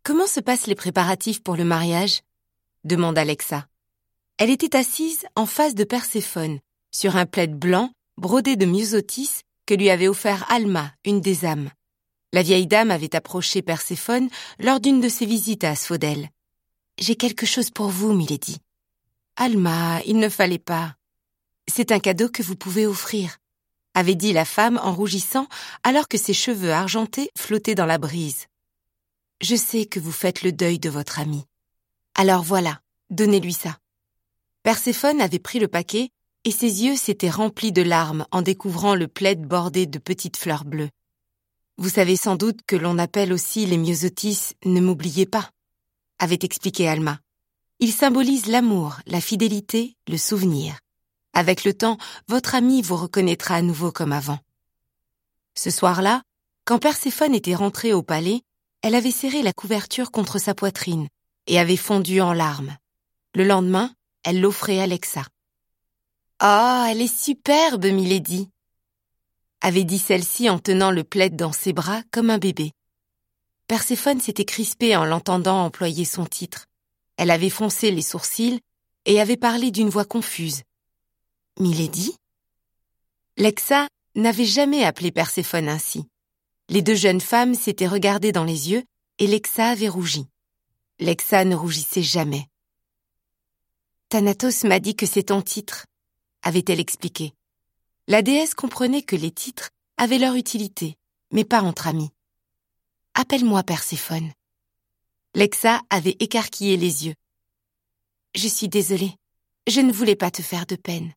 Comment se passent les préparatifs pour le mariage ? Demanda Lexa. Elle était assise en face de Perséphone, sur un plaid blanc brodé de myosotis que lui avait offert Alma, une des âmes. La vieille dame avait approché Perséphone lors d'une de ses visites à Asphodèle. « J'ai quelque chose pour vous, milady. »« Alma, il ne fallait pas. »« C'est un cadeau que vous pouvez offrir, » avait dit la femme en rougissant alors que ses cheveux argentés flottaient dans la brise. « Je sais que vous faites le deuil de votre ami. Alors voilà, donnez-lui ça. » Perséphone avait pris le paquet et ses yeux s'étaient remplis de larmes en découvrant le plaid bordé de petites fleurs bleues. « Vous savez sans doute que l'on appelle aussi les myosotis « ne m'oubliez pas », avait expliqué Alma. Ils symbolisent l'amour, la fidélité, le souvenir. Avec le temps, votre ami vous reconnaîtra à nouveau comme avant. Ce soir-là, quand Perséphone était rentrée au palais, elle avait serré la couverture contre sa poitrine et avait fondu en larmes. Le lendemain, elle l'offrait à Lexa. « Oh, elle est superbe, milady !» avait dit celle-ci en tenant le plaid dans ses bras comme un bébé. Perséphone s'était crispée en l'entendant employer son titre. Elle avait froncé les sourcils et avait parlé d'une voix confuse. « Milady ?» Lexa n'avait jamais appelé Perséphone ainsi. Les deux jeunes femmes s'étaient regardées dans les yeux et Lexa avait rougi. Lexa ne rougissait jamais. « Thanatos m'a dit que c'est ton titre », avait-elle expliqué. La déesse comprenait que les titres avaient leur utilité, mais pas entre amis. « Appelle-moi Perséphone. » Lexa avait écarquillé les yeux. « Je suis désolée, je ne voulais pas te faire de peine.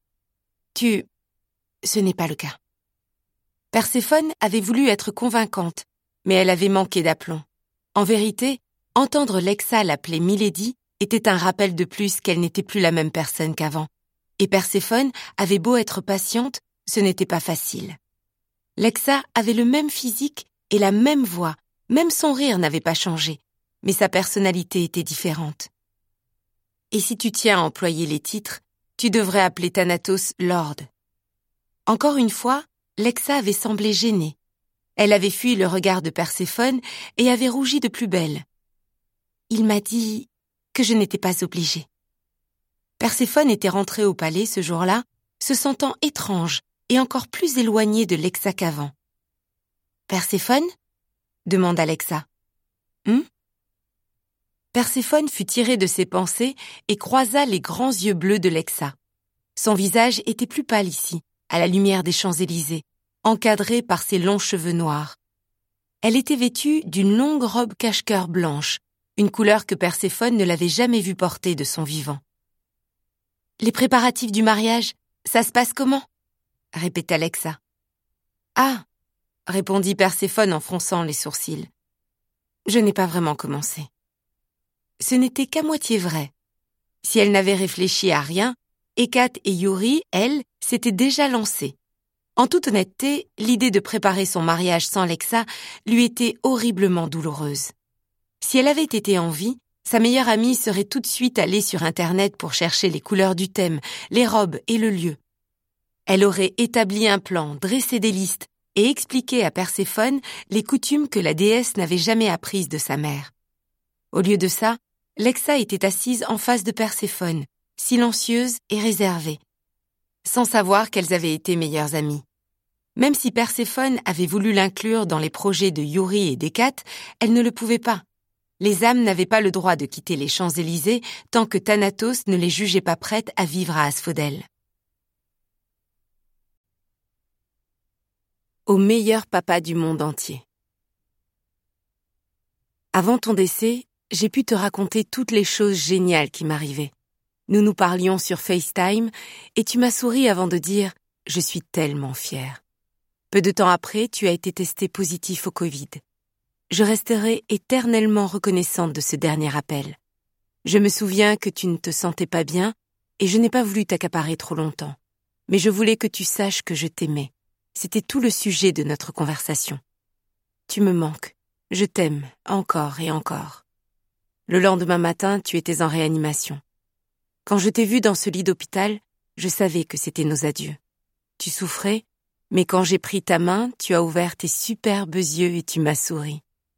Ce n'est pas le cas. » Perséphone avait voulu être convaincante, mais elle avait manqué d'aplomb. En vérité, entendre Lexa l'appeler Milady était un rappel de plus qu'elle n'était plus la même personne qu'avant. Et Perséphone avait beau être patiente, ce n'était pas facile. Lexa avait le même physique et la même voix, même son rire n'avait pas changé, mais sa personnalité était différente. Et si tu tiens à employer les titres, tu devrais appeler Thanatos Lord. Encore une fois, Lexa avait semblé gênée. Elle avait fui le regard de Perséphone et avait rougi de plus belle. Il m'a dit que je n'étais pas obligée. Perséphone était rentrée au palais ce jour-là, se sentant étrange et encore plus éloignée de Lexa qu'avant. « Perséphone ?» demanda Lexa. Perséphone fut tirée de ses pensées et croisa les grands yeux bleus de Lexa. Son visage était plus pâle ici, à la lumière des Champs-Élysées, encadré par ses longs cheveux noirs. Elle était vêtue d'une longue robe cache-cœur blanche, une couleur que Perséphone ne l'avait jamais vue porter de son vivant. « Les préparatifs du mariage, ça se passe comment ?» répéta Lexa. « Ah !» répondit Perséphone en fronçant les sourcils. « Je n'ai pas vraiment commencé. » Ce n'était qu'à moitié vrai. Si elle n'avait réfléchi à rien, Hécate et Youri, elles, s'étaient déjà lancées. En toute honnêteté, l'idée de préparer son mariage sans Lexa lui était horriblement douloureuse. Si elle avait été en vie, sa meilleure amie serait tout de suite allée sur Internet pour chercher les couleurs du thème, les robes et le lieu. Elle aurait établi un plan, dressé des listes et expliqué à Perséphone les coutumes que la déesse n'avait jamais apprises de sa mère. Au lieu de ça, Lexa était assise en face de Perséphone, silencieuse et réservée, sans savoir qu'elles avaient été meilleures amies. Même si Perséphone avait voulu l'inclure dans les projets de Youri et d'Hécate, elle ne le pouvait pas. Les âmes n'avaient pas le droit de quitter les Champs-Élysées tant que Thanatos ne les jugeait pas prêtes à vivre à Asphodèle. Au meilleur papa du monde entier. Avant ton décès, j'ai pu te raconter toutes les choses géniales qui m'arrivaient. Nous nous parlions sur FaceTime et tu m'as souri avant de dire « Je suis tellement fière ». Peu de temps après, tu as été testé positif au Covid. Je resterai éternellement reconnaissante de ce dernier appel. Je me souviens que tu ne te sentais pas bien et je n'ai pas voulu t'accaparer trop longtemps. Mais je voulais que tu saches que je t'aimais. C'était tout le sujet de notre conversation. Tu me manques. Je t'aime encore et encore. Le lendemain matin, tu étais en réanimation. Quand je t'ai vu dans ce lit d'hôpital, je savais que c'était nos adieux. Tu souffrais, mais quand j'ai pris ta main, tu as ouvert tes superbes yeux et tu m'as souri.